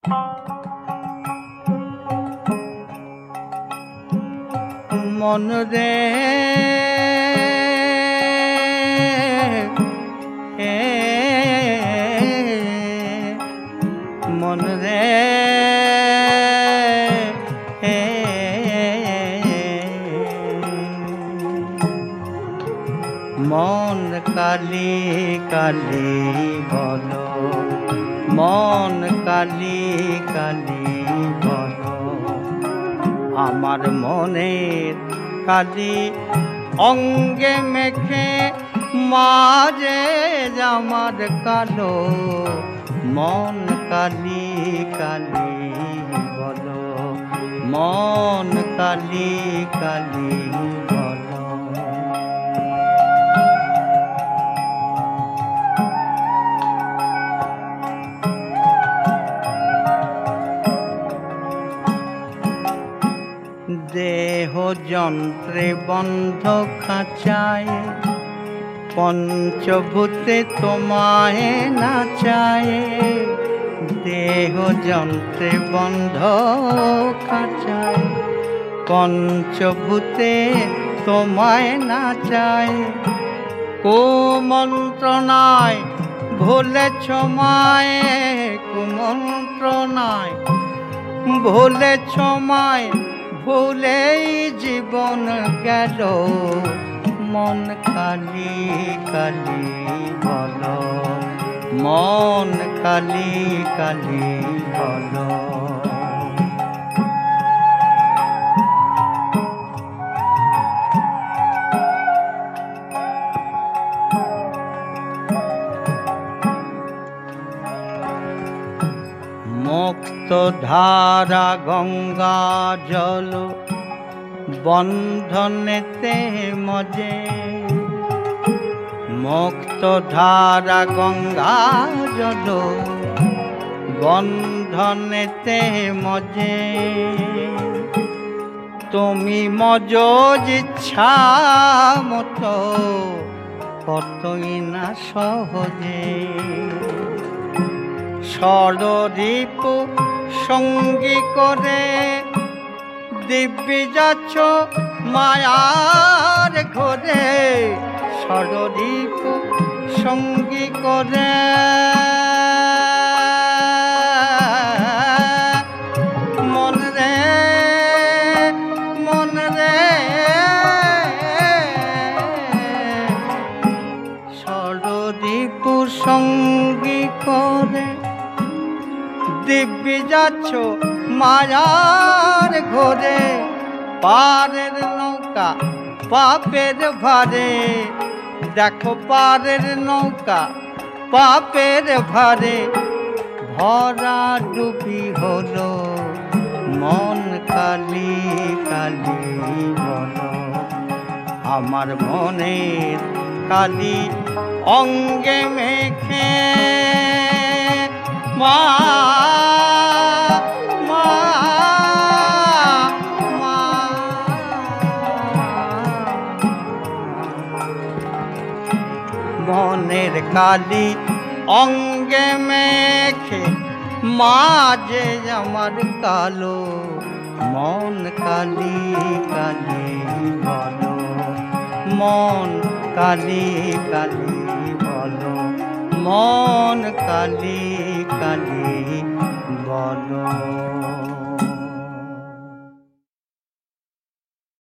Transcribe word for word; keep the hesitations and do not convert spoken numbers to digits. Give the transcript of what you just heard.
মন রে মন রে মন কালি কালি বলো, মন কালি কালি বলো, আমার মনের কালি অঙ্গে মেখে মাঝে আমার কালো। মন কালি কালি বলো, মন কালি কালি বলো। দেহ যন্ত্রে বন্ধ খাঁচায়, পঞ্চভূতে তোমায় নাচায়। দেহ যন্ত্রে বন্ধ খাঁচায়, পঞ্চভূতে তোমায় নাচায়। কুমন্ত্রণায় ভুলেছ মায়, কুমন্ত্রণায় ভুলেছ মায়, ভুলেই জীবন গেল। মন কালি কালি বলো, মন কালি কালি বলো। মুক্ত ধারা গঙ্গা জল, বন্ধনেতে মজে। মুক্ত ধারা গঙ্গা জল, বন্ধনেতে মজে। তুমি মজো ইচ্ছা মতো, কতই না সহজে। ষড়রিপু সঙ্গী করে দিব্যি যাচ্ছ মায়ার ঘরে। ষড়রিপু সঙ্গী করে মন রে মন রে, ষড়রিপু সঙ্গী করে দিব্যি যাচ্ছ মায়ার ঘরে। পারের নৌকা পাপের ভারে, দেখো পারের নৌকা পাপের ভারে। ভরা ডুবি হলো, মন কালি কালি বলো, আমার মনের কালি অঙ্গে মেখে মা মা মা। মনের কালি অঙ্গে মেখে মাঝে আমার কালো। মন কালি কালি বলো, মন কালি কালি বলো, মন কালি কালি বলো।